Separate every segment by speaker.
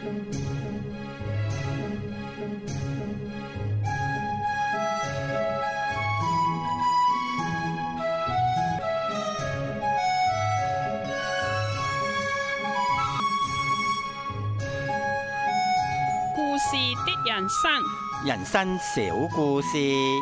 Speaker 1: 故事的人生，
Speaker 2: 人生小故事。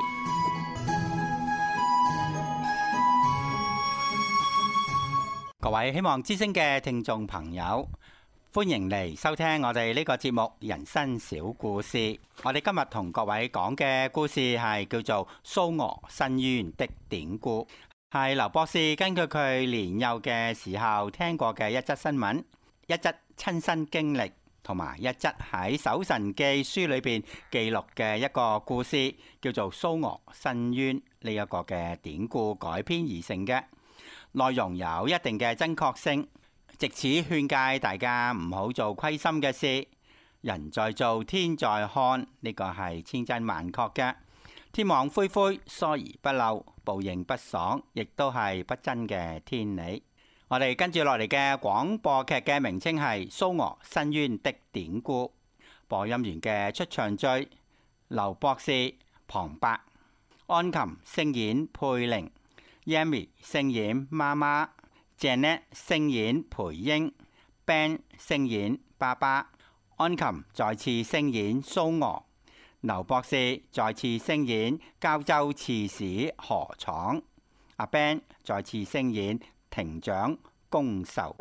Speaker 2: 各位希望之聲嘅聽眾朋友，歡迎嚟收聽我哋呢個節目《人生小故事》。我哋今日同各位講嘅故事係叫做《蘇俄申冤的典故》，係劉博士根據佢年幼嘅時候聽過嘅一則新聞、一則親身經歷，同埋一則喺《搜神記》書裏邊記錄嘅一個故事，叫做蘇俄申冤呢一個嘅典故改編而成嘅，內容有一定嘅真確性，藉此勸誡大家唔好做虧心嘅事。人在做，天在看，呢個係千真萬確嘅。天網恢恢，疏而不漏，報應不爽，亦都係不爭嘅天理。我哋跟住落嚟嘅廣播劇嘅名稱係《蘇俄申冤的典故》，播音員嘅出場序：劉博士、旁白；安琴聲演佩玲，Yami 聲演媽媽，Janet 聲演培英，Ben 聲演爸爸，安琴再次聲演蘇俄，劉博士再次聲演膠州刺史何闖，阿 Ben 再次聲演庭長公仇。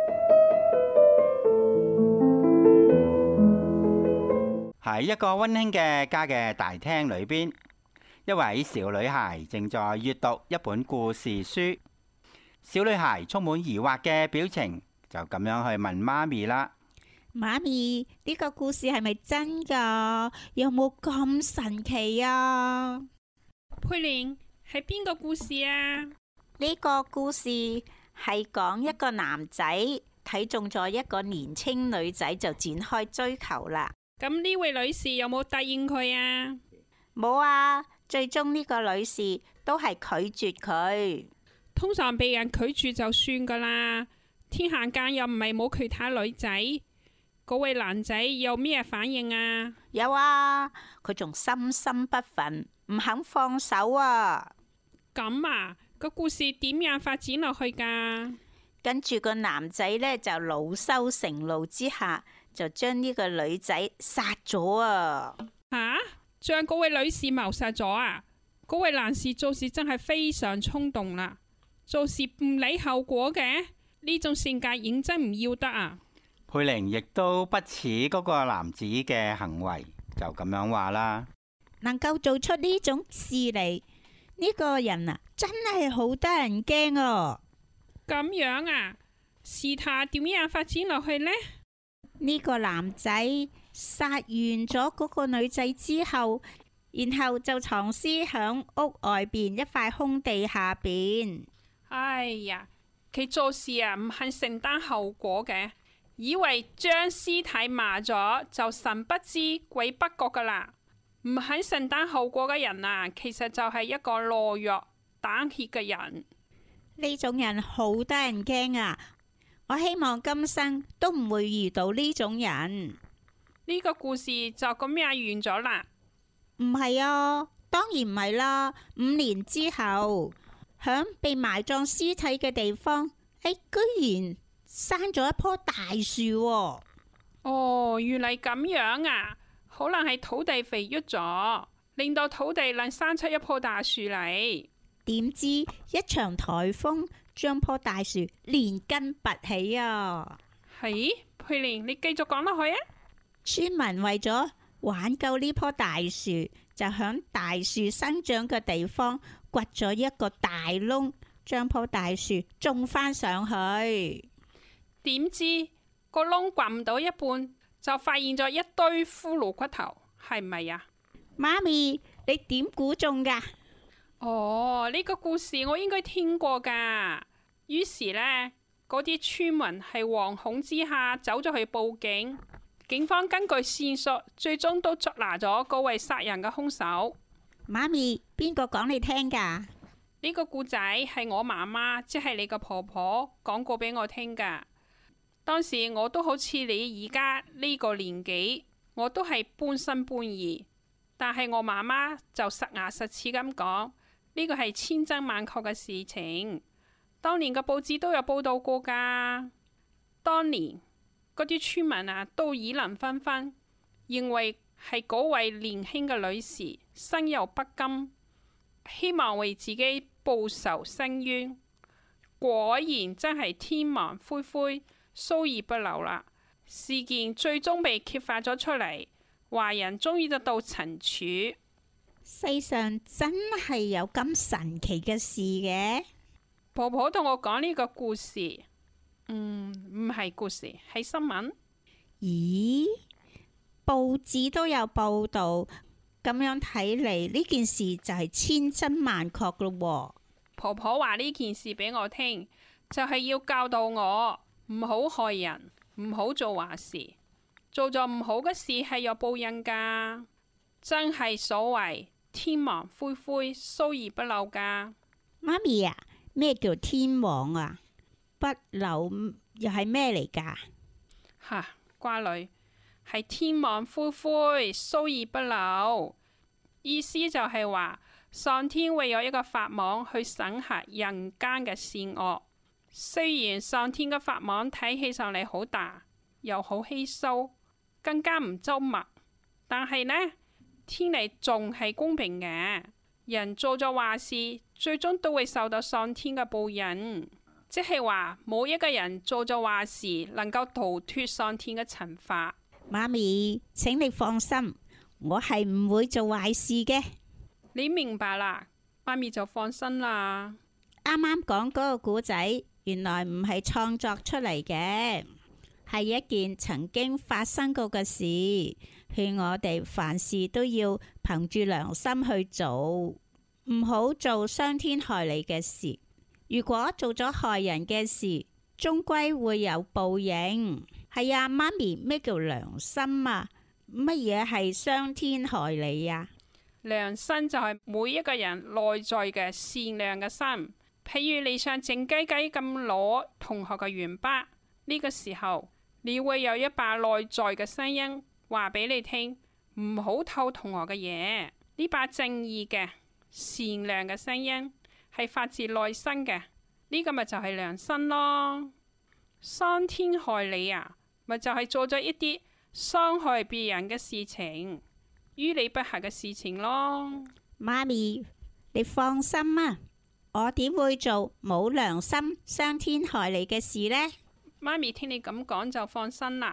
Speaker 2: 喺一個溫馨嘅家嘅大廳裏邊，一位小女孩正在閱讀一本故事書。小女孩充滿疑惑嘅表情，就咁樣去問媽咪啦：
Speaker 3: 媽咪，呢個故事係咪真㗎？有冇咁神奇啊？
Speaker 1: 佩玲，係邊個故事啊？
Speaker 3: 呢個故事係講一個男仔睇中咗一個年輕女仔，就展開追求啦。
Speaker 1: 咁呢位女士有冇答應佢啊？
Speaker 3: 冇啊，最終呢個女士都係拒絕佢。
Speaker 1: 通常被人拒絕就算噶啦，天下間又唔係冇其他女仔。嗰位男仔有咩反應啊？
Speaker 3: 有啊，佢仲心心不忿，唔肯放手啊。
Speaker 1: 咁啊，個故事點樣發展落去噶？
Speaker 3: 跟住個男仔呢，就惱羞成怒之下，就將呢個女仔殺咗啊！
Speaker 1: 吓，將嗰位女士謀殺咗啊？嗰位男士做事真係非常衝動啦，做事唔理後果嘅，呢種性格認真唔要得啊！
Speaker 2: 佩玲亦都不似嗰個男子嘅行為，就咁樣話啦。
Speaker 3: 能夠做出呢種事嚟，呢個人啊，真係好得人驚哦！
Speaker 1: 咁樣啊，事態點樣發展落去呢？
Speaker 3: 呢個男仔殺完咗嗰個女仔之後，然後就藏屍響屋外邊一塊空地下邊。
Speaker 1: 哎呀，佢做事啊唔肯承擔後果嘅，以為將屍體埋咗就神不知鬼不覺噶啦。唔肯承擔後果嘅人啊，其實就係一個懦弱膽怯嘅人。
Speaker 3: 呢種人好得人驚啊！我希望今生都唔會遇到呢種人。
Speaker 1: 呢個故事就咁樣完咗啦？
Speaker 3: 唔係啊，當然唔係啦。5年之後，響被埋葬屍體嘅地方，居然生咗一棵大樹喎。
Speaker 1: 哦，原嚟咁樣啊！可能係土地肥沃咗，令到土地能生出一棵大樹嚟。
Speaker 3: 點知一場颱風將棵大樹連根拔起啊！
Speaker 1: 係，佩玲，你繼續講落去啊！
Speaker 3: 村民為咗挽救呢棵大樹，就響大樹生長嘅地方掘咗一個大窿，將棵大樹種翻上去。
Speaker 1: 點知個窿掘唔到一半，就發現咗一堆骷髏骨頭，係咪啊？
Speaker 3: 媽咪，你點估中噶？
Speaker 1: 哦，呢個故事我應該聽過噶。於是呢，嗰啲村民係惶恐之下走咗去報警。警方根據線索，最終都捉拿咗嗰位殺人嘅兇手。
Speaker 3: 媽咪，邊個講你聽噶？
Speaker 1: 呢個故仔係我媽媽，即係你個婆婆講過俾我聽噶。 當時我都好似你而家呢個年紀，我都係半信半疑。但係我媽媽就實牙實齒咁講，呢個係千真萬確嘅事情。當年嘅報紙都有報道過㗎。當年嗰啲村民啊，都議論紛紛，認為係嗰位年輕嘅女士心有不甘，希望為自己報仇申冤。果然真係天網恢恢，疏而不漏啦。事件最終被揭發咗出嚟，華人終於得到懲處。
Speaker 3: 世上真係有咁神奇嘅事嘅。
Speaker 1: 婆婆同我講呢個故事，唔係故事，係新聞。
Speaker 3: 咦？報紙都有報道，咁樣睇嚟呢件事就係千真萬確咯。
Speaker 1: 婆婆話呢件事俾我聽，就係要教導我唔好害人，唔好做壞事。做咗唔好嘅事係有報應噶，真係所謂天網恢恢，疏而不漏噶。
Speaker 3: 媽咪啊，咩叫天網啊？不漏又係咩嚟噶？
Speaker 1: 吓，瓜女，係天網恢恢，疏而不漏，意思就係話上天會有一個法網去審核人間嘅善惡。雖然上天嘅法網睇起上嚟好大，又好稀疏，更加唔周密，但係呢，天理仲係公平嘅。人做咗壞事，最終都會受到上天嘅報應。即係話冇一個人做咗壞事能夠逃脫上天嘅懲罰。
Speaker 3: 媽咪，請你放心，我係唔會做壞事嘅。
Speaker 1: 你明白啦，媽咪就放心啦。
Speaker 3: 啱啱講嗰個故仔，原來唔係創作出嚟嘅，係一件曾經發生過嘅事，勸我哋凡事都要憑住良心去做，唔好做傷天害理嘅事。如果做咗害人嘅事，終歸會有報應。係啊，媽咪，咩叫良心啊？乜嘢係傷天害理啊？
Speaker 1: 良心就係每一個人內在嘅善良嘅心。譬如你想靜雞雞咁攞同學嘅鉛筆，呢個時候你會有一把內在嘅聲音話俾你聽，唔好偷同學嘅嘢。呢把正義嘅善良嘅聲音係發自內心嘅，呢個咪就係良心咯。傷天害理啊，咪就係做咗一啲傷害別人嘅事情，於理不合嘅事情咯。
Speaker 3: 媽咪，你放心啊，我點會做冇良心、傷天害理嘅事呢？
Speaker 1: 媽咪聽你咁講就放心啦。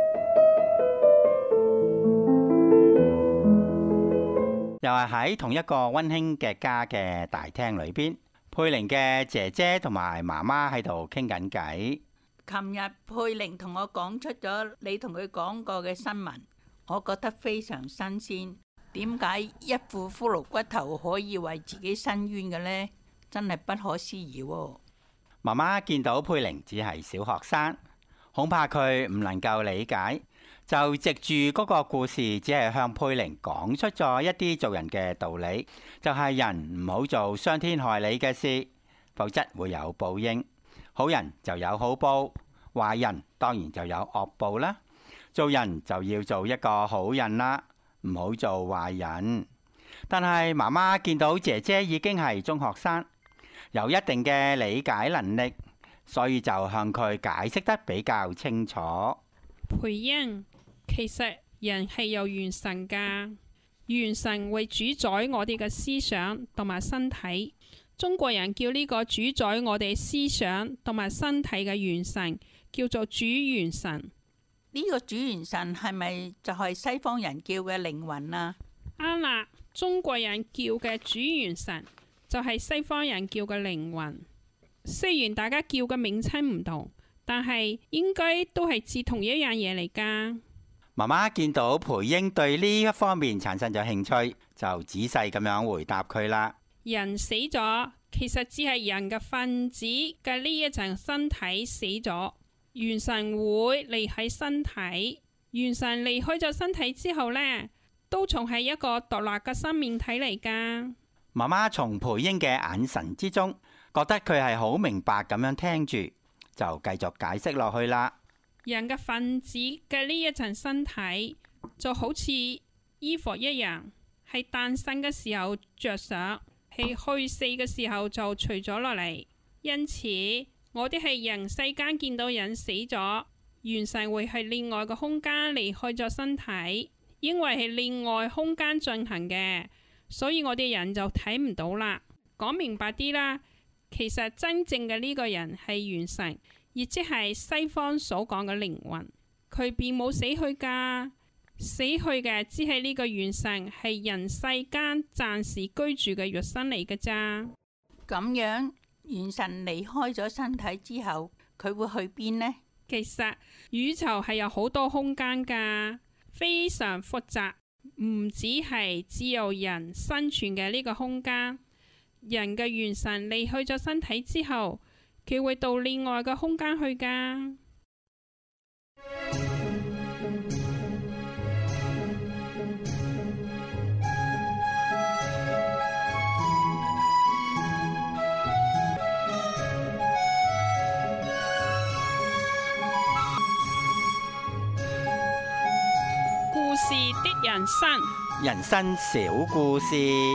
Speaker 2: 又係喺同一個溫馨嘅家嘅大廳裏邊，佩玲嘅姐姐同埋媽媽喺度傾緊偈。
Speaker 4: 琴日佩玲同我講出咗你同佢講過嘅新聞，我覺得非常新鮮。點解一副骷髏骨頭可以為自己申冤嘅呢？真係不可思議喎！
Speaker 2: 媽媽見到佩玲只係小學生，恐怕佢唔能夠理解，就藉住嗰個故事，只係向佩玲講出咗一啲做人嘅道理，就係人唔好做傷天害理嘅事，否則會有報應。好人就有好報，壞人當然就有惡報啦。做人就要做一個好人啦，唔好做壞人。但係媽媽見到姐姐已經係中學生，有一定嘅理解能力，所以就向佢解釋得比較清楚。
Speaker 1: 培英，其實人係有元神噶，元神會主宰我哋嘅思想同埋身體。中國人叫呢個主宰我哋思想同埋身體嘅元神叫做主元神。
Speaker 4: 呢個主元神係咪就係西方人叫嘅靈魂啊？
Speaker 1: 啱啦，中國人叫嘅主元神就係西方人叫嘅靈魂。雖然大家叫嘅名稱唔同，但係應該都係指同一樣嘢嚟噶。
Speaker 2: 媽媽見到培英對呢一方面產生咗興趣，就仔細咁樣回答佢啦。
Speaker 1: 人死咗，其實只係人嘅分子嘅呢一層身體死咗，元神會離開身體。元神離開咗身體之後呢，都仲係一個獨立嘅生命體嚟噶。
Speaker 2: 媽媽從培英嘅眼神之中，覺得佢係好明白咁樣聽住，就繼續解釋落去啦。
Speaker 1: 人嘅分子嘅呢一層身體就好似衣服一樣，係誕生嘅時候着上，係去世嘅時候就除咗落嚟。因此，我哋係人世間見到人死咗，元神會係另外嘅空間離開咗身體，因為係另外空間進行嘅，所以我哋人就睇唔到啦。講明白啲啦，其實真正嘅呢個人係元神，亦即係西方所講嘅靈魂，佢並冇死去噶，死去嘅只係呢個元神，係人世間暫時居住嘅肉身嚟嘅咋。
Speaker 4: 咁樣元神離開咗身體之後，佢會去邊呢？
Speaker 1: 其實宇宙係有好多空間噶，非常複雜，唔只係只有人生存嘅呢個空間。人嘅元神離去咗身體之後，佢會到另外嘅空間去噶。故事的人生，
Speaker 2: 人生小故事。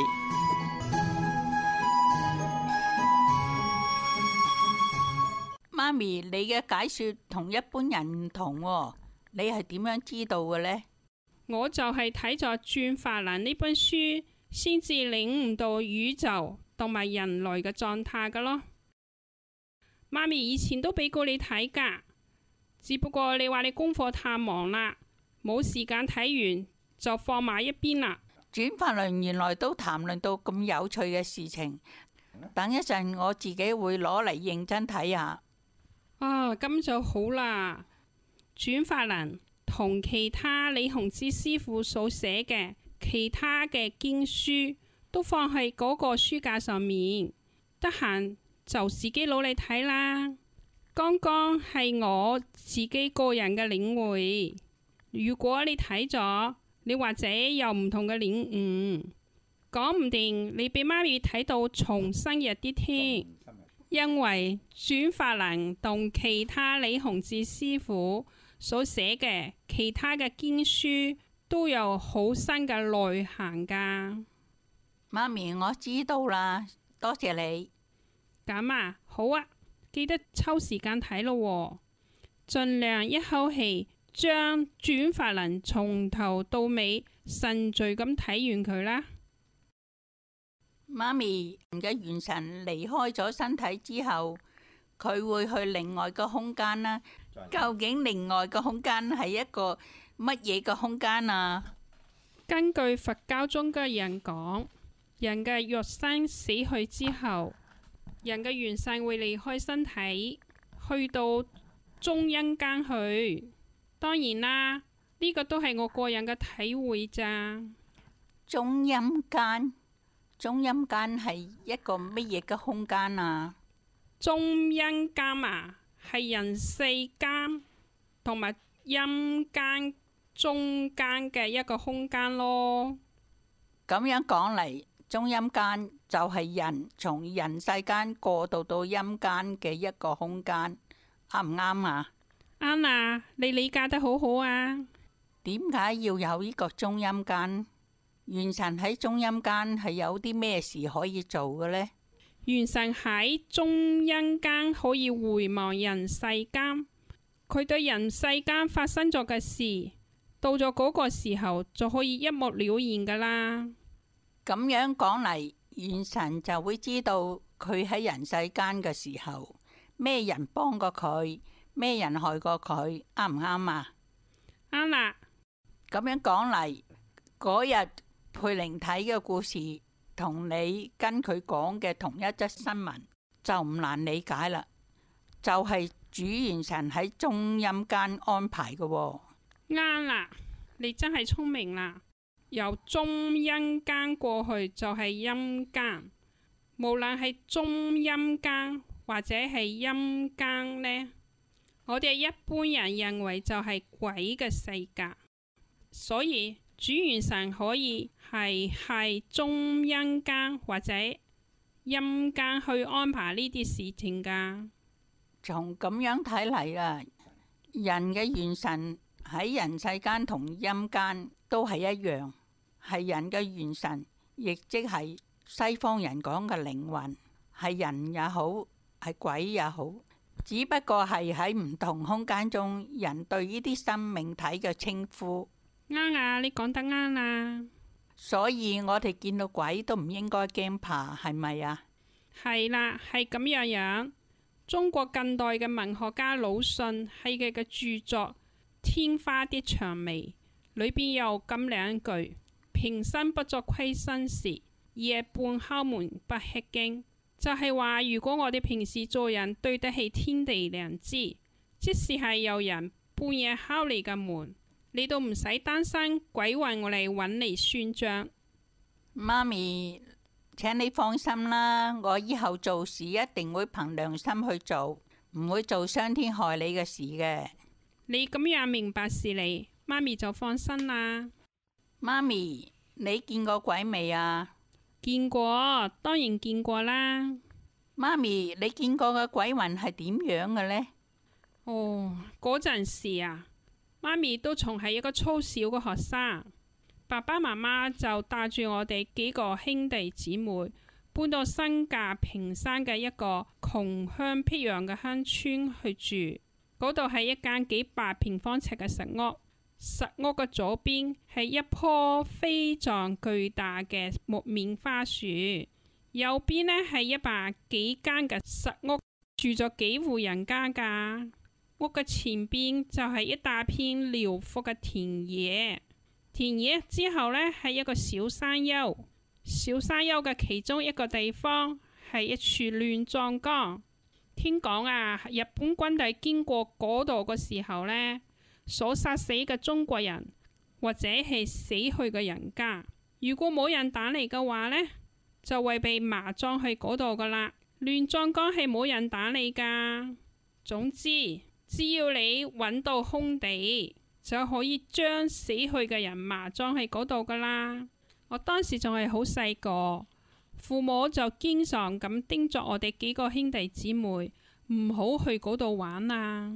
Speaker 4: 媽咪，你嘅解說同一般人唔同喎，你係點樣知道嘅呢？
Speaker 1: 我就係睇咗《轉法輪》呢本書，先至領悟到宇宙同埋人類嘅狀態噶咯。媽咪以前都俾過你睇噶，只不過你話你功課太忙啦，冇時間睇完就放埋一邊啦。
Speaker 4: 轉法輪原來都談論到咁有趣嘅事情，等一陣我自己會攞嚟認真睇下。
Speaker 1: 啊，咁就好啦。轉法輪同其他李洪志師傅所寫嘅其他嘅經書都放喺嗰個書架上面，得閒就自己攞嚟睇啦。剛剛係我自己個人嘅領會，如果你睇咗，你或者有唔同嘅領悟，講唔定你俾媽咪睇到重新一啲添。因為轉法輪同其他李洪志師傅所寫嘅其他嘅經書都有好深嘅內涵噶。
Speaker 4: 媽咪，我知道啦，多謝你。
Speaker 1: 咁啊，好啊，記得抽時間睇咯，盡量一口氣將轉法輪從頭到尾順序咁睇完佢啦。
Speaker 4: 媽咪，人嘅元神離開咗身體之後，佢會去另外個空間啦。究竟另外個空間係一個乜嘢嘅空間啊？
Speaker 1: 根據佛教中嘅人講，人嘅肉身死去之後，人嘅元神會離開身體，去到中陰間去。當然啦，呢個都係我個人嘅體會咋。
Speaker 4: 中陰間。中陰間係一個乜嘢嘅空間啊？
Speaker 1: 中陰間啊，係人世間同埋陰間中間嘅一個空間咯。
Speaker 4: 咁樣講嚟，中陰間就係人從人世間過渡到陰間嘅一個空間，啱唔啱啊？
Speaker 1: 啱啊，你理解得好好啊。
Speaker 4: 點解要有呢個中陰間？元神喺中陰間係有啲咩事可以做嘅呢？
Speaker 1: 元神喺中陰間可以回望人世間，佢對人世間發生咗嘅事，到咗嗰個時候就可以一目了然噶啦。
Speaker 4: 咁樣講嚟，元神就會知道佢喺人世間嘅時候，咩人幫過佢，咩人害過佢，啱唔啱啊？
Speaker 1: 啱啦。
Speaker 4: 咁樣講嚟，嗰日佩玲睇嘅故事同你跟佢講嘅同一則新聞就唔難理解啦，就係主元神喺中陰間安排嘅喎。
Speaker 1: 啱啦，你真係聰明啦。由中陰間過去就係陰間，無論係中陰間或者係陰間呢，我哋一般人認為就係鬼嘅世界，所以主元神可以係中陰間或者陰間去安排呢啲事情噶。
Speaker 4: 從咁樣睇嚟啊， 人嘅元神喺人世間同陰間都係一樣，係人嘅元神，亦即係西方人講嘅靈魂，係人也好，係鬼也好，只不過係喺唔同空間中，人對呢啲生命體嘅稱呼。
Speaker 1: 啱啊，你講得啱啊。
Speaker 4: 所以我哋見到鬼都唔應該驚怕，係咪啊？
Speaker 1: 係啦，係咁樣樣。中國近代嘅文學家魯迅喺佢嘅著作《天花的薔薇》裏邊有咁兩句：平生不作虧心事，夜半敲門不吃驚。就係話，如果我哋平時做人對得起天地良知，即使係有人半夜敲你嘅門，你都唔使擔心鬼魂我嚟揾你算賬。
Speaker 4: 媽咪，請你放心啦，我以後做事一定會憑良心去做，唔會做傷天害理嘅事嘅。
Speaker 1: 你咁樣明白事理，媽咪就放心啦。
Speaker 4: 媽咪，你見過鬼未啊？
Speaker 1: 見過，當然見過啦。
Speaker 4: 媽咪，你見過嘅鬼魂係點樣嘅呢？
Speaker 1: 哦，嗰陣時啊，媽咪都仲係一個粗小嘅學生，爸爸媽媽就帶住我哋幾個兄弟姊妹搬到新界屏山嘅一個窮鄉僻壤嘅鄉村去住。嗰度係一間幾百平方尺嘅石屋，石屋嘅左邊係一棵非常巨大嘅木棉花樹，右邊呢係100幾間嘅石屋，住咗幾戶人家噶。屋嘅前邊就係一大片遼闊嘅田野，田野之後呢係一個小山丘，小山丘嘅其中一個地方係一處亂葬崗。聽講啊，日本軍隊經過嗰度嘅時候呢，所殺死嘅中國人或者係死去嘅人家，如果冇人打嚟嘅話呢，就會被埋葬去嗰度噶啦。亂葬崗係冇人打你噶。總之，只要你揾到空地，就可以將死去嘅人埋葬喺嗰度噶啦。我當時仲係好細個，父母就經常咁叮囑我哋幾個兄弟姊妹唔好去嗰度玩啊。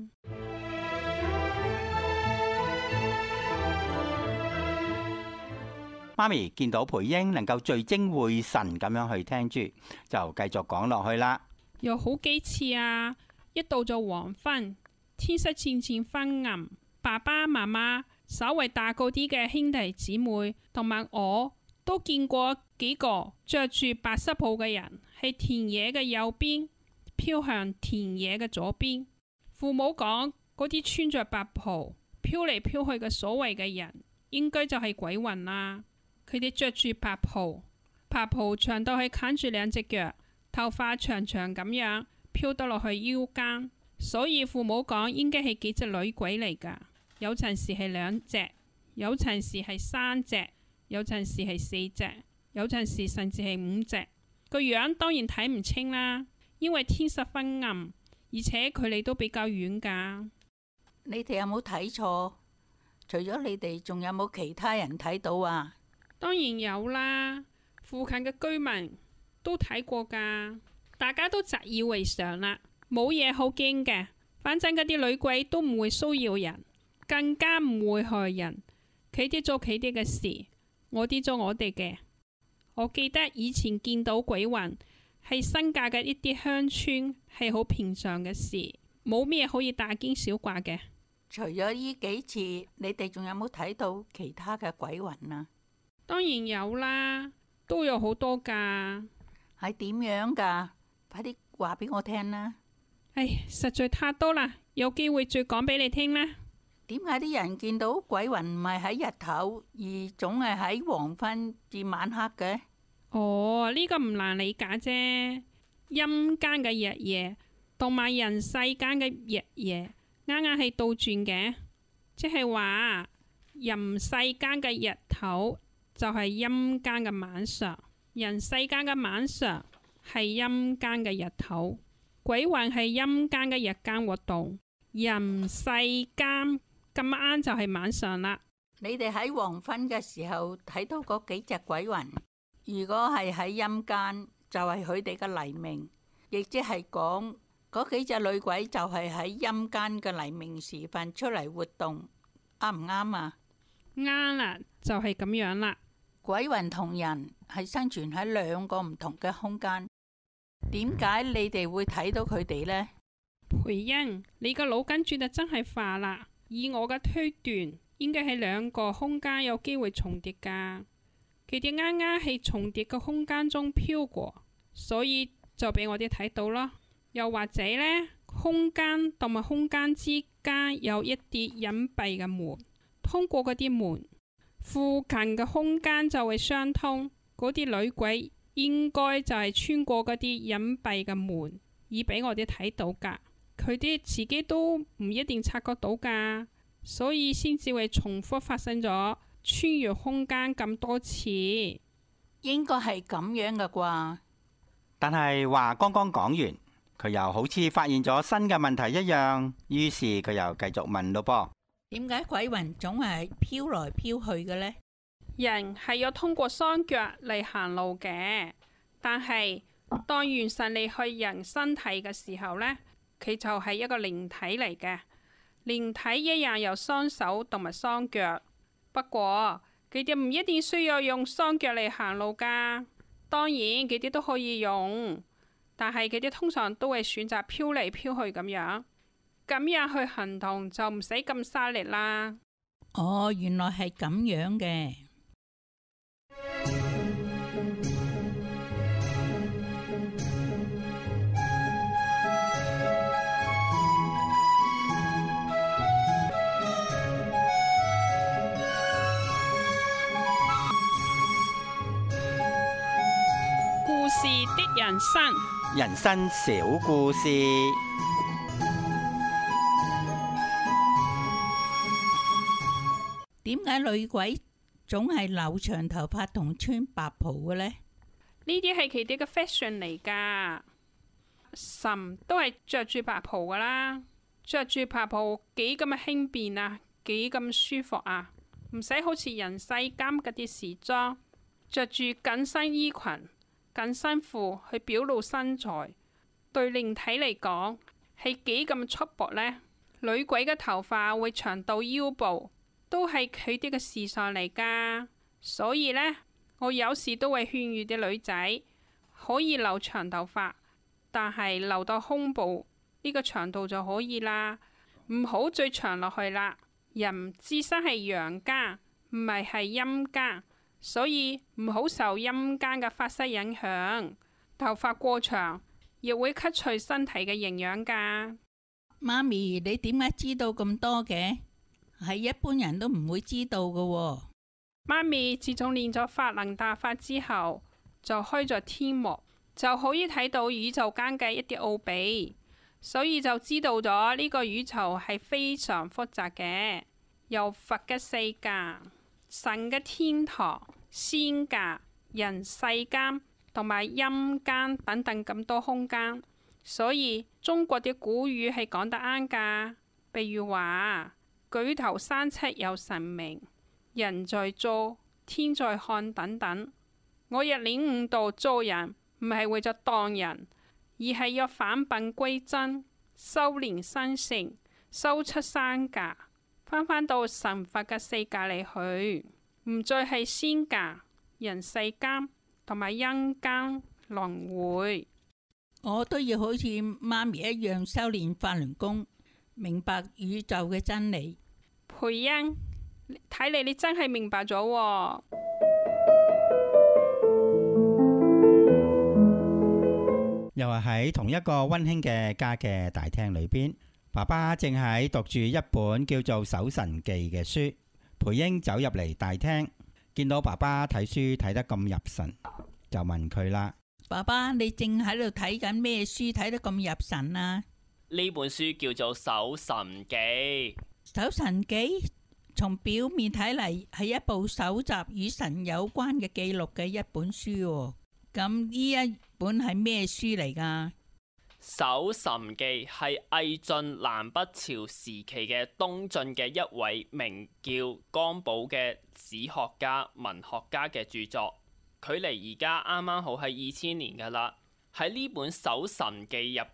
Speaker 2: 媽咪見到培英能夠聚精會神咁樣去聽住，就繼續講落去啦。
Speaker 1: 有好幾次啊，一到咗黃昏，天色漸漸昏暗，爸爸媽媽稍為大個啲嘅兄弟姊妹同埋我都見過幾個着住白色袍嘅人喺田野嘅右邊飄向田野嘅左邊。父母講嗰啲穿着白袍飄嚟飄去嘅所謂嘅人，應該就係鬼魂啦。佢哋着住白袍，白袍長到係冚住兩隻腳，頭髮長長咁樣飄得落去腰間，所以父母講應該係幾隻女鬼嚟㗎。有陣時係2隻，有陣時係3隻，有陣時係4隻，有陣時甚至係5隻。個樣當然睇唔清啦，因為天色昏暗，而且距離都比較遠㗎。
Speaker 4: 你哋有冇睇錯？除咗你哋，仲有冇其他人睇到啊？
Speaker 1: 當然有啦，附近嘅居民都睇過㗎，大家都習以為常啦，冇嘢好驚嘅。反正嗰啲女鬼都唔會騷擾人，更加唔會害人。佢哋做佢哋嘅事，我哋做我哋嘅。我記得以前見到鬼魂喺新界嘅一啲鄉村係好平常嘅事，冇咩可以大驚小怪嘅。
Speaker 4: 除咗呢幾次，你哋仲有冇睇到其他嘅鬼魂啊？
Speaker 1: 當然有啦，都有好多㗎。
Speaker 4: 係點樣㗎？快啲話俾我聽啦！
Speaker 1: 唉，實在太多啦，有機會再講俾你聽啦。
Speaker 4: 點解啲人見到鬼魂唔係喺日頭，而總係喺黃昏至晚黑嘅？
Speaker 1: 哦，呢個唔難理解啫。陰間嘅日夜同埋人世間嘅日夜啱啱係倒轉嘅，即係話人世間嘅日頭就係陰間嘅晚上，人世間嘅晚上係陰間嘅日頭。鬼魂係陰間嘅日間活動，人世間咁啱就係晚上啦。
Speaker 4: 你哋喺黃昏嘅時候睇到嗰幾隻鬼魂，如果係喺陰間，就係佢哋嘅黎明，亦即係講嗰幾隻女鬼就係喺陰間嘅黎明時分出嚟活動，啱唔啱啊？
Speaker 1: 啱啦，就係咁樣啦。
Speaker 4: 鬼魂同人係生存喺兩個唔同嘅空間，點解你哋會睇到佢哋呢？
Speaker 1: 培恩，你個腦筋轉得真係快啦！以我嘅推斷，應該係兩個空間有機會重疊噶。佢哋啱啱喺重疊嘅空間中飄過，所以就俾我哋睇到咯。又或者呢，空間同埋空間之間有一啲隱蔽嘅門，通過嗰啲門，附近嘅空間就會相通。嗰啲女鬼應該就係穿過嗰啲隱蔽嘅門，而俾我哋睇到噶。佢哋自己都唔一定察覺到噶，所以先至會重複發生咗穿越空間咁多次。
Speaker 4: 應該係咁樣嘅啩。
Speaker 2: 但係話剛剛講完，佢又好似發現咗新嘅問題一樣，於是佢又繼續問咯噃。
Speaker 4: 點解鬼魂總係飄來飄去嘅呢？
Speaker 1: 人係有通過雙腳嚟行路嘅，但係當元神離去人身體嘅時候呢，佢就係一個靈體嚟嘅。靈體一樣有雙手同埋雙腳，不過佢哋唔一定需要用雙腳嚟行路噶。當然佢哋都可以用，但係佢哋通常都會選擇飄嚟飄去咁樣去行動就唔使咁嘥力啦。
Speaker 4: 哦，原來係咁樣嘅。
Speaker 1: 故事的人生，
Speaker 2: 人生小故事。
Speaker 4: 點解女鬼總係留長頭髮同穿白袍嘅呢？
Speaker 1: 呢啲係佢哋嘅 fashion 嚟噶。神都係着住白袍噶啦，着住白袍幾咁輕便啊，幾咁舒服啊，唔使好似人世間嗰啲時裝，着住緊身衣裙、緊身褲去表露身材，對靈體嚟講係幾咁束縛呢？女鬼嘅頭髮會長到腰部，都係佢哋嘅時尚嚟噶。所以呢，我有時都會勸喻啲女仔可以留長頭髮，但係留到胸部呢個長度就可以啦，唔好再長落去啦。人自身係陽間，唔係陰間，所以唔好受陰間嘅髮質影響。頭髮過長亦會吸取身體嘅營養噶。
Speaker 4: 媽咪，你點解知道咁多嘅？係一般人都唔會知道噶喎。
Speaker 1: 媽咪自從練咗法能大法之後，就開咗天幕，就可以睇到宇宙間嘅一啲奧秘，所以就知道咗呢個宇宙係非常複雜嘅，有佛嘅世界、神嘅天堂、仙界、人世間同埋陰間等等咁多空間。所以中國啲古語係講得啱噶，譬如話舉頭三尺有神明，人在做，天在看等等。我亦領悟到做人唔係為咗當人，而係要返本歸真，修煉生性，修出三界，返到神佛嘅世界嚟去，唔再係仙界、人世間同埋陰間輪迴。
Speaker 4: 我都要好似媽咪一樣修煉法輪功，明白宇宙嘅真理。
Speaker 1: 培恩，睇嚟你真係明白咗喎。
Speaker 2: 又係喺同一個溫馨嘅家嘅大廳裏邊，爸爸正喺讀住一本叫做《搜神記》嘅書。培英走入嚟大廳，見到爸爸睇書睇得咁入神，就問佢啦：
Speaker 4: 爸爸，你正喺度睇緊咩書？睇得咁入神啊？
Speaker 5: 呢本書叫做《搜神記》。
Speaker 4: 搜神記從表面睇嚟係一部搜集與神有關嘅記錄嘅一本書喎。咁呢一本係咩書嚟噶？《
Speaker 5: 搜神記》係魏晉南北朝時期嘅東晉嘅一位名叫江寶嘅史學家、文學家嘅著作，距離而家啱啱好係2000年噶啦。喺呢本《搜神記》入邊，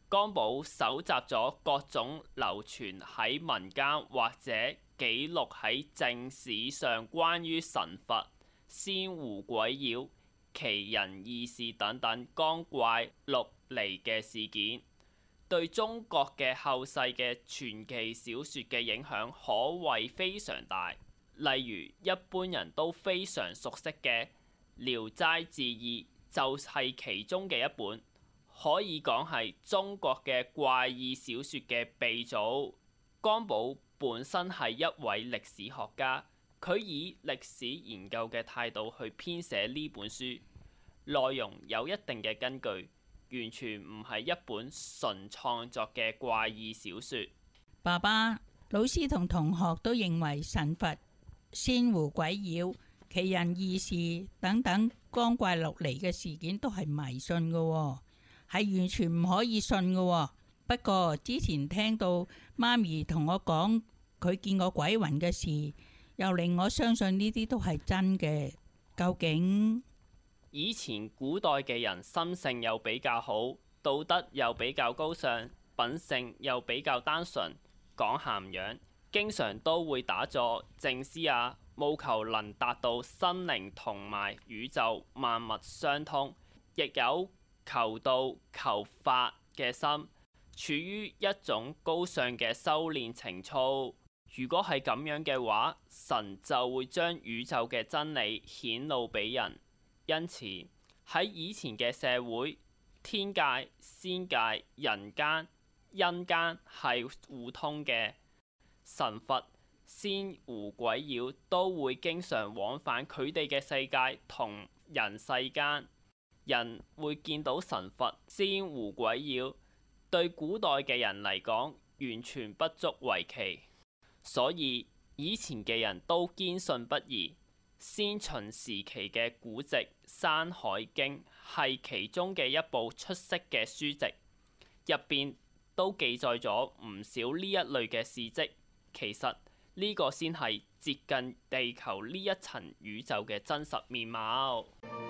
Speaker 5: 江寶搜集咗各種流傳喺民間或者記錄喺正史上關於神佛、仙狐鬼妖、奇人異事等等光怪陸離嘅事件，對中國嘅後世嘅傳奇小說嘅影響可謂非常大。例如一般人都非常熟悉嘅《聊齋志異》就係其中嘅一本。可以講係中國嘅怪異小說嘅鼻祖。江寶本身係一位歷史學家，佢以歷史研究嘅態度去編寫呢本書，內容有一定嘅根據，完全唔係一本純創作嘅怪異小說。
Speaker 4: 爸爸、老師同同學都認為神佛、仙狐鬼妖、奇人異事等等光怪陸離嘅事件都係迷信嘅，係完全唔可以信嘅。不過之前聽到媽咪同我講佢見過鬼魂嘅事，又令我相信呢啲都係真嘅。究竟
Speaker 5: 以前古代嘅人心性又比較好，道德又比較高尚，品性又比較單純，講涵養，經常都會打坐靜思啊，務求能達到心靈同埋宇宙萬物相通，亦有求道求法嘅心，處於一種高尚嘅修煉情操。如果係咁樣嘅話，神就會將宇宙嘅真理顯露俾人。因此喺以前嘅社會，天界、仙界、人間、陰間係互通嘅，神佛、仙狐鬼妖都會經常往返佢哋嘅世界同人世間。人會見到神佛、仙狐鬼妖，對古代嘅人嚟講完全不足為奇，所以以前嘅人都堅信不疑。先秦時期嘅古籍《山海經》係其中嘅一部出色嘅書籍，入邊都記載咗唔少呢一類嘅事蹟。其實呢個先係接近地球呢一層宇宙嘅真實面貌。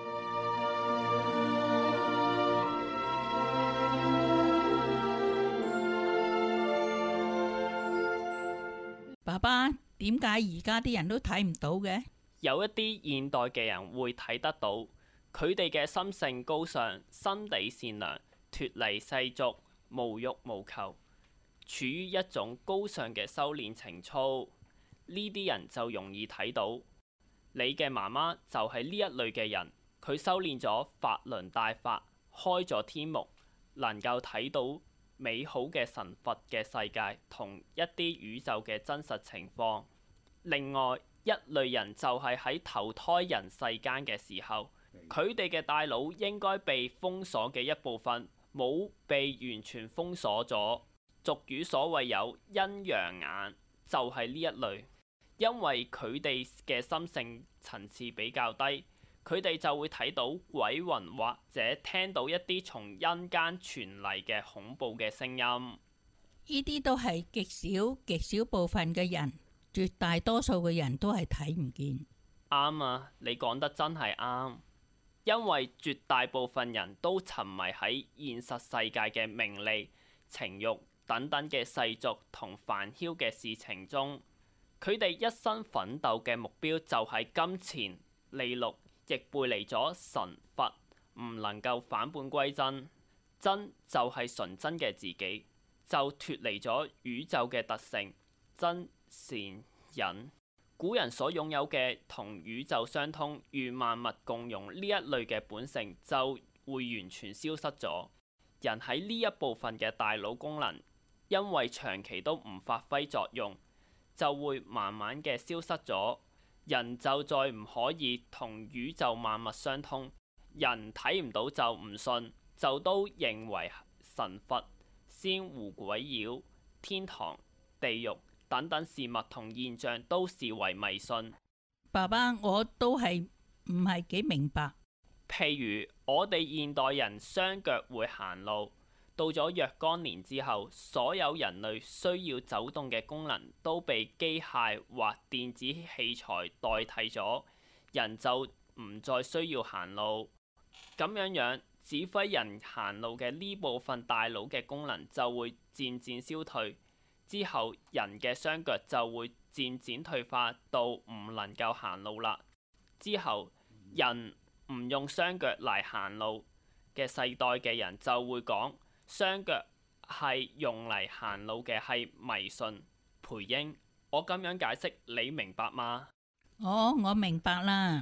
Speaker 4: 爸爸，點解而家啲人都睇唔到嘅？
Speaker 5: 有一啲現代嘅人會睇得到，佢哋嘅心性高尚，心地善良，脫離世俗，無欲無求，處於一種高尚嘅修煉情操。呢啲人就容易睇到。你嘅媽媽就係呢一類嘅人，佢修煉咗法輪大法，開咗天目，能夠睇到美好嘅神佛嘅世界同一啲宇宙嘅真實情況。另外一類人就係喺投胎人世間嘅時候，佢哋嘅大腦應該被封鎖嘅一部分冇被完全封鎖咗。俗語所謂有陰陽眼，就係呢一類。因為佢哋嘅心性層次比較低，佢哋就會睇到鬼魂或者聽到一啲從陰間傳嚟嘅恐怖嘅聲音。
Speaker 4: 呢啲都係極少部分嘅人，絕大多數嘅人都係睇唔見。
Speaker 5: 啱啊，你講得真係啱。因為絕大部分人都沉迷喺現實世界嘅名利、情慾等等嘅世俗同煩囂嘅事情中。佢哋一生奮鬥嘅目標就係金錢、利祿，亦背離咗神佛，唔能夠反本歸真。真就係純真嘅自己，就脫離咗宇宙嘅特性，真善忍。古人所擁有嘅同宇宙相通、與萬物共融呢一類嘅本性，就會完全消失咗。人喺呢一部分嘅大腦功能，因為長期都唔發揮作用，就會慢慢嘅消失咗，人就再唔可以同宇宙萬物相通。人睇唔到就唔信，就都認為神佛、仙狐鬼妖、天堂、地獄等等事物同現象都視為迷信。
Speaker 4: 爸爸，我都係唔係幾明白。
Speaker 5: 譬如我哋現代人雙腳會行路。到咗若干年之後，所有人類需要走動嘅功能都被機械或電子器材代替咗，人就唔再需要行路。咁樣樣， 指揮人行路嘅呢部分大腦嘅功能就會漸漸消退，之後人嘅雙腳就會漸漸退化到唔能夠行路啦。之後人唔用雙腳嚟行路嘅世代嘅人就會講雙腳係用嚟行路嘅係迷信。培英，我咁樣解釋你明白嗎？
Speaker 4: 哦，我明白啦。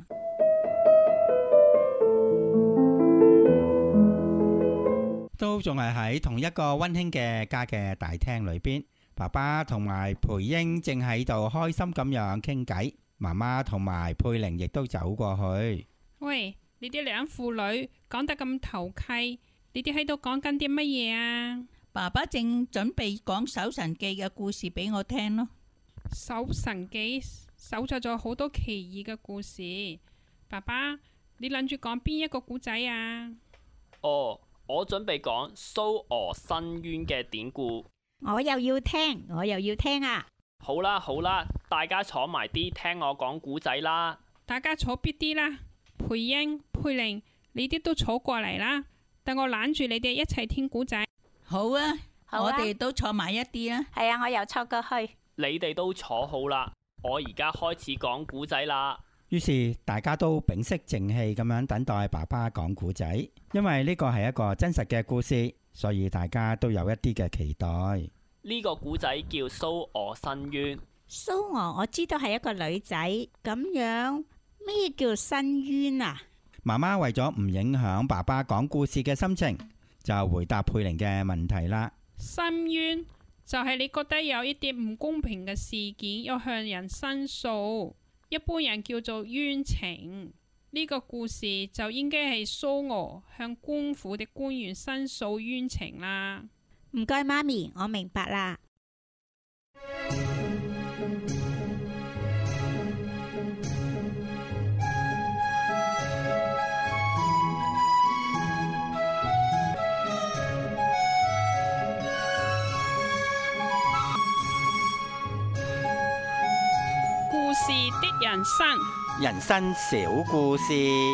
Speaker 2: 都仲係喺同一個溫馨嘅家嘅大廳裏邊，爸爸同埋培英正喺度開心咁樣傾偈，媽媽同埋佩玲亦都走過去。
Speaker 1: 喂，你哋兩父女講得咁投契，你哋喺度講緊啲乜嘢啊？
Speaker 4: 爸爸正準備講《搜神記》嘅故事俾我聽咯。
Speaker 1: 搜神記搜集咗好多奇異嘅故事，爸爸，你諗住講邊一個故仔啊？
Speaker 5: 哦，我準備講蘇俄申冤嘅典故。
Speaker 3: 我又要聽，我又要聽啊！
Speaker 5: 好啦好啦，大家坐埋啲聽我講故仔啦。
Speaker 1: 大家坐邊啲啦？培英、佩玲，你啲都坐過嚟啦，等我攬住你哋一齊聽故仔。
Speaker 4: 好啊，
Speaker 3: 好啊，
Speaker 4: 我哋都坐埋一啲啊。
Speaker 3: 係啊，我又坐過去。
Speaker 5: 你哋都坐好啦，我而家開始講故仔啦。
Speaker 2: 於是大家都屏息靜氣咁樣等待爸爸講故仔，因為呢個係一個真實嘅故事，所以大家都有一啲嘅期待。
Speaker 5: 呢個故仔叫蘇俄申冤。
Speaker 3: 蘇俄我知道係一個女仔，咁樣咩叫申冤啊？
Speaker 2: 媽媽為咗唔影響爸爸講故事嘅心情，就回答佩玲嘅問題啦。
Speaker 1: 申冤就係你覺得有一啲唔公平嘅事件，要向人申訴，一般人叫做冤情。呢個故事就應該係蘇俄向官府的官員申訴冤情啦。
Speaker 3: 唔該，媽咪，我明白啦。
Speaker 1: 故事的人生，
Speaker 2: 人生小故事。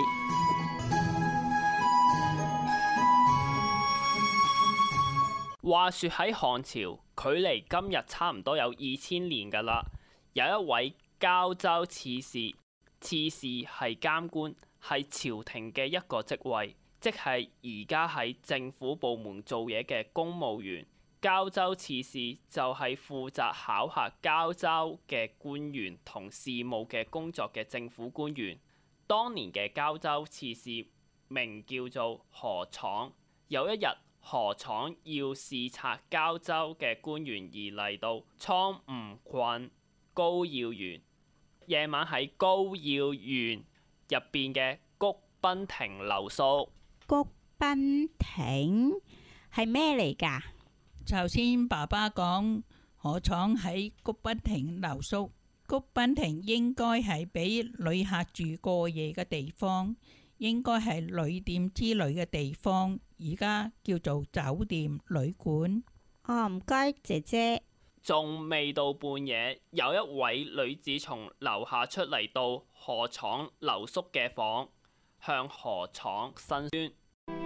Speaker 5: 話說喺漢朝，距離今日差唔多有2000年㗎啦。有一位交州刺史，刺史係監官，係朝廷嘅一個職位，即係而家喺政府部門做嘢嘅公務員。交州刺史就係負責考核交州嘅官員同事務嘅工作嘅政府官員。當年嘅交州刺史名叫做何昶。有一日，何昶要視察交州嘅官員而嚟到蒼梧郡高要縣。夜晚喺高要縣入邊嘅谷賓亭留宿。
Speaker 3: 谷賓亭係咩嚟㗎？
Speaker 4: 頭先爸爸講何昶喺谷賓亭留宿，谷賓亭應該係俾旅客住過夜嘅地方，應該係旅店之類嘅地方，而家叫做酒店旅館。
Speaker 3: 哦，唔該，姐姐。
Speaker 5: 仲未到半夜，有一位女子從樓下出嚟到何昶留宿嘅房，向何昶申冤。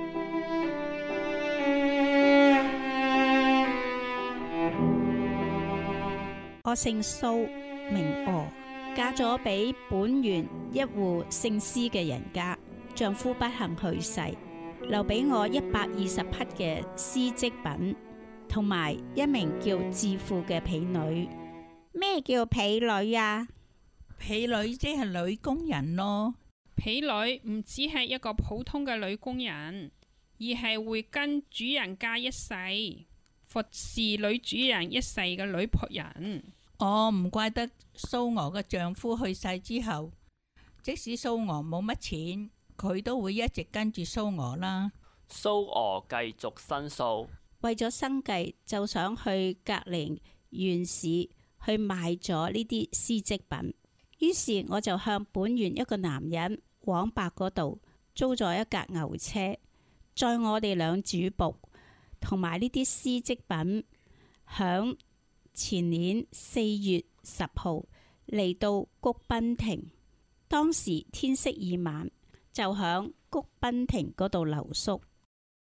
Speaker 3: 我姓蘇，名娥，嫁咗俾本縣一戶姓施嘅人家，丈夫不幸去世，留俾我120匹嘅絲織品，同埋一名叫智婦嘅婢女。咩叫婢女啊？
Speaker 4: 婢女即係女工人咯。
Speaker 1: 婢女唔只係一個普通嘅女工人，而係會跟主人家一世，服侍女主人一世嘅女僕人。
Speaker 4: 哦，唔怪得蘇娥嘅丈夫去世之後，即使蘇娥冇乜錢，佢都會一直跟住蘇娥啦。
Speaker 5: 蘇娥繼續申訴，
Speaker 3: 為咗生計，就想去隔鄰縣市去賣咗呢啲絲織品。於是我就向本縣一個男人廣伯嗰度租咗一架牛車，載我哋兩主僕同埋呢啲絲織品，響前年4月10號嚟到谷賓亭。當時天色已晚，就響谷賓亭嗰度留宿。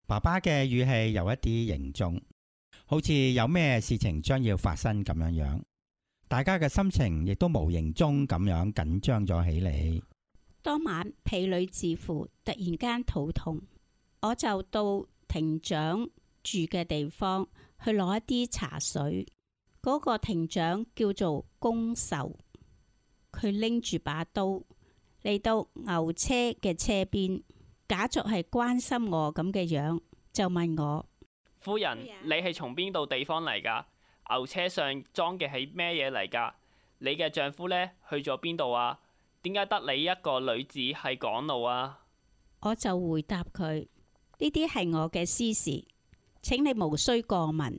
Speaker 2: 爸爸嘅語氣有一啲凝重，好似有咩事情將要發生咁樣樣。大家嘅心情亦都無形中咁樣緊張咗起嚟。
Speaker 3: 當晚婢女自負突然間肚痛，我就到亭長住嘅地方去攞一啲茶水。嗰個亭長叫做公壽，佢拎住把刀嚟到牛車嘅車邊，假作係關心我咁嘅樣，就問我：
Speaker 5: 夫人，你係從邊度地方嚟㗎？牛車上裝嘅係咩嘢嚟㗎？你嘅丈夫呢？去咗邊度啊？點解得你一個女子係趕路啊？
Speaker 3: 我就回答佢：呢啲係我嘅私事，請你無需過問。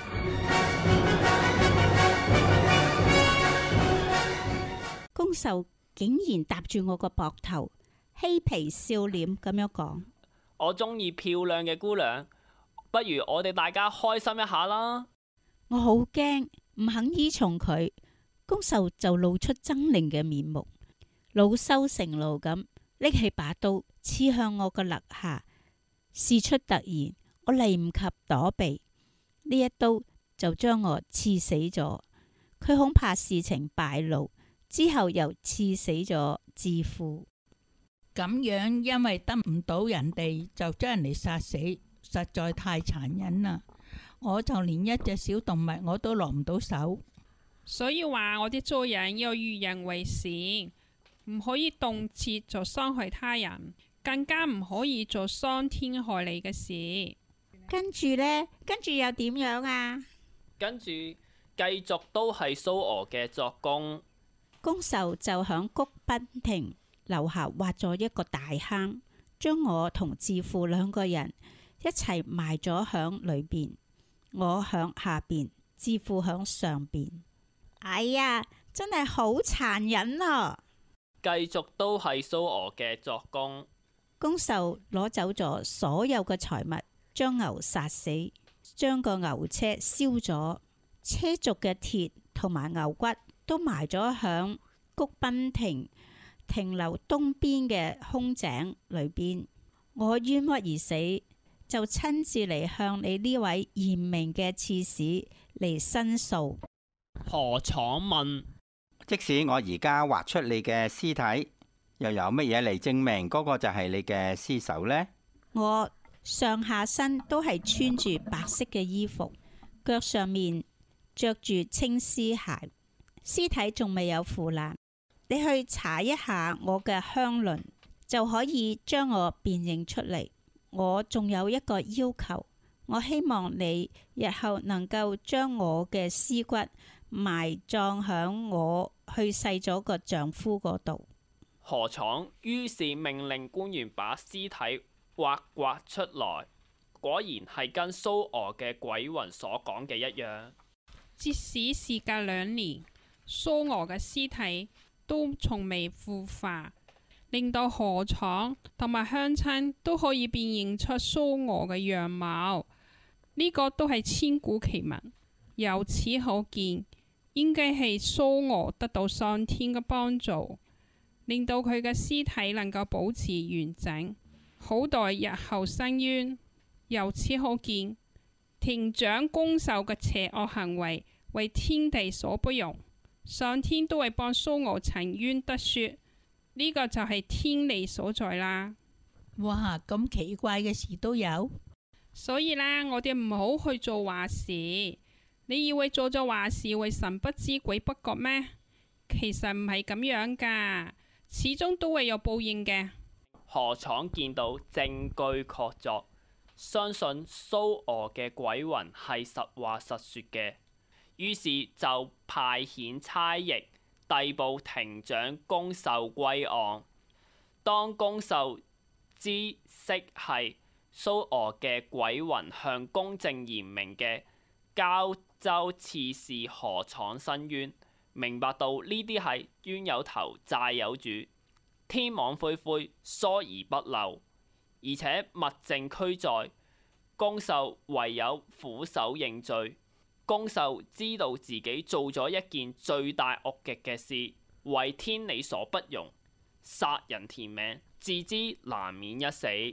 Speaker 3: 公壽竟然搭住我個膊頭，嬉皮笑臉咁樣講：
Speaker 5: 我中意漂亮嘅姑娘，不如我哋大家開心一下啦！
Speaker 3: 我好驚，唔肯依從佢。公壽就露出猙獰嘅面目，惱羞成怒咁拎起把刀刺向我個肋下。事出突然，我嚟唔及躲避，呢一刀就將我刺死咗。佢恐怕事情敗露，之後又刺死咗智富。
Speaker 4: 咁樣因為得唔到人哋就將人哋殺死，實在太殘忍啦！我就連一隻小動物我都落唔到手。
Speaker 1: 所以話我哋做人要與人為善，唔可以動輒就傷害他人，更加唔可以做傷天害理嘅事。
Speaker 3: 跟住呢？跟住又點樣啊？
Speaker 5: 跟住繼續都係蘇娥嘅作工。
Speaker 3: 公壽就響谷賓亭樓下挖咗一個大坑，將我同智富兩個人一齊埋咗響裏邊，我響下邊，智富響上邊。哎呀，真係好殘忍啊！
Speaker 5: 繼續都係蘇娥嘅作工。
Speaker 3: 公壽攞走咗所有嘅財物，將牛殺死，將個牛車燒咗，車軸嘅鐵同埋牛骨都埋咗響谷賓亭亭樓東邊嘅空井裏邊。我冤屈而死，就親自嚟向你呢位賢明嘅刺史嚟申訴。
Speaker 5: 何闖問：
Speaker 2: 即使我而家挖出你嘅屍體，又有乜嘢嚟證明嗰個就係你嘅屍首呢？
Speaker 3: 我上下身都係穿住白色嘅衣服，腳上面着住青絲鞋，屍體仲未有腐爛。你去查一下我嘅香輪，就可以將我辨認出嚟。我仲有一個要求，我希望你日後能夠將我嘅屍骨埋葬響我去世咗個丈夫嗰度。
Speaker 5: 何闖於是命令官員把屍體挖掘出來，果然係跟蘇娥嘅鬼魂所講嘅一樣。
Speaker 1: 即使事隔2年，蘇娥嘅屍體都從未腐化，令到何闖同埋鄉親都可以辨認出蘇娥嘅樣貌。呢個都係千古奇聞。由此可見，應該係蘇娥得到上天嘅幫助，令到佢嘅屍體能夠保持完整，好待日後伸冤。由此可見，亭長公壽嘅邪惡行為為天地所不容，上天都會幫蘇娥沉冤得雪。呢個就係天理所在啦。
Speaker 4: 哇，咁奇怪嘅事都有。
Speaker 1: 所以啦，我哋唔好去做壞事。你以為做咗壞事會神不知鬼不覺咩？其實唔係咁樣噶，始終都會有報應嘅。
Speaker 5: 何闖見到證據確鑿，相信蘇娥嘅鬼魂係實話實說嘅，於是就派遣差役逮捕亭長公壽歸案。當公壽知悉係蘇娥嘅鬼魂向公正嚴明嘅交州刺史何闖申冤，明白到呢啲係冤有頭債有主，天網恢恢疏而不漏，而且物證俱在，公壽唯有俯首認罪。公壽知道自己做咗一件罪大惡極嘅事，為天理所不容，殺人填命，自知難免一死。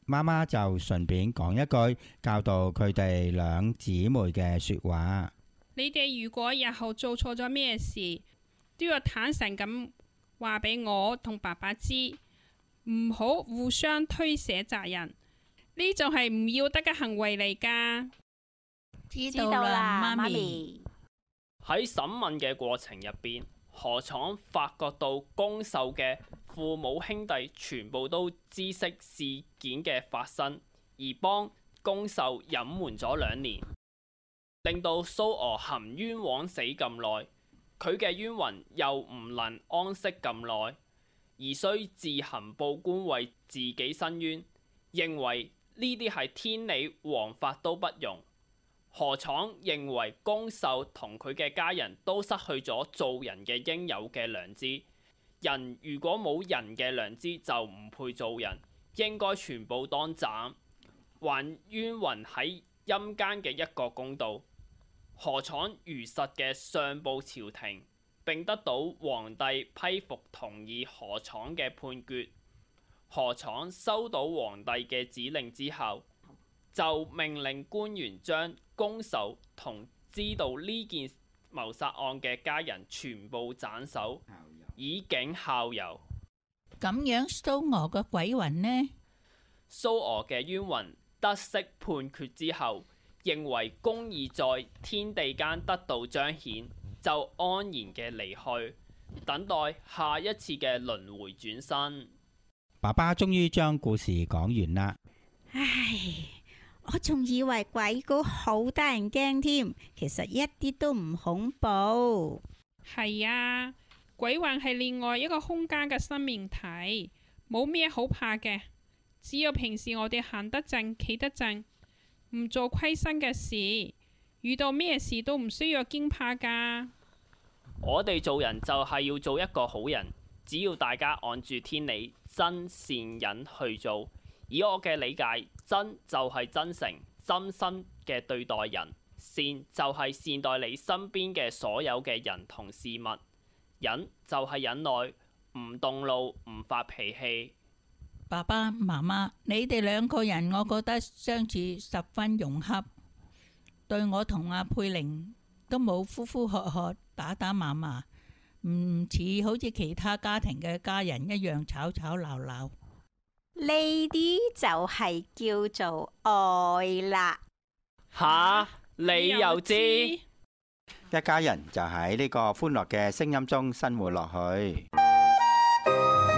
Speaker 2: 媽媽就順便講一句教導佢哋兩姊妹嘅說話。
Speaker 1: 你哋如果日後做錯咗咩事，都要坦誠咁話俾我同爸爸知，唔好互相推卸責任。呢就係唔要得嘅行為嚟㗎。
Speaker 4: 知道啦，媽咪。
Speaker 5: 喺審問嘅過程入邊，何闖發覺到公受嘅父母兄弟全部都知悉事件嘅發生，而幫公受隱瞞咗2年，令到蘇俄含冤枉死咁耐，佢嘅冤魂又唔能安息咁耐，而需自行報官為自己申冤，認為呢啲係天理王法都不容。何闖認為公受同佢嘅家人都失去咗做人嘅應有嘅良知，人如果冇人嘅良知就唔配做人，應該全部當斬，還冤魂喺陰間嘅一個公道。何闖如實嘅上報朝廷，並得到皇帝批復同意何闖嘅判決。何闖收到皇帝嘅指令之後，就命令官員將公受同知道呢件謀殺案嘅家人全部斬首，以儆效尤。
Speaker 4: 咁樣蘇俄嘅鬼魂呢？
Speaker 5: 蘇俄嘅冤魂得悉判決之後，認為公義在天地間得到彰顯，就安然嘅離去，等待下一次嘅輪迴轉生。
Speaker 2: 爸爸終於將故事講完啦。
Speaker 3: 唉，我仲以為鬼故好得人驚添，其實一啲都唔恐怖。
Speaker 1: 係啊，鬼魂係另外一個空間嘅生命體，冇咩好怕嘅。只要平時我哋行得正、企得正，唔做虧心嘅事，遇到咩事都唔需要驚怕㗎。
Speaker 5: 我哋做人就係要做一個好人，只要大家按住天理、真善忍去做。以我嘅理解，真就係真誠、真心嘅對待人，善就係善待你身邊嘅所有嘅人同事物，忍就係忍耐，唔動怒、唔發脾氣。
Speaker 4: 爸爸媽媽，你哋2個人，我覺得相處十分融洽，對我同阿佩玲都冇呼呼喝喝、打打罵罵，唔似好似其他家庭嘅家人一樣吵吵鬧鬧。
Speaker 3: 呢啲就係叫做愛啦。
Speaker 5: 吓，你又知？
Speaker 2: 一家人就喺呢個歡樂嘅聲音中生活落去。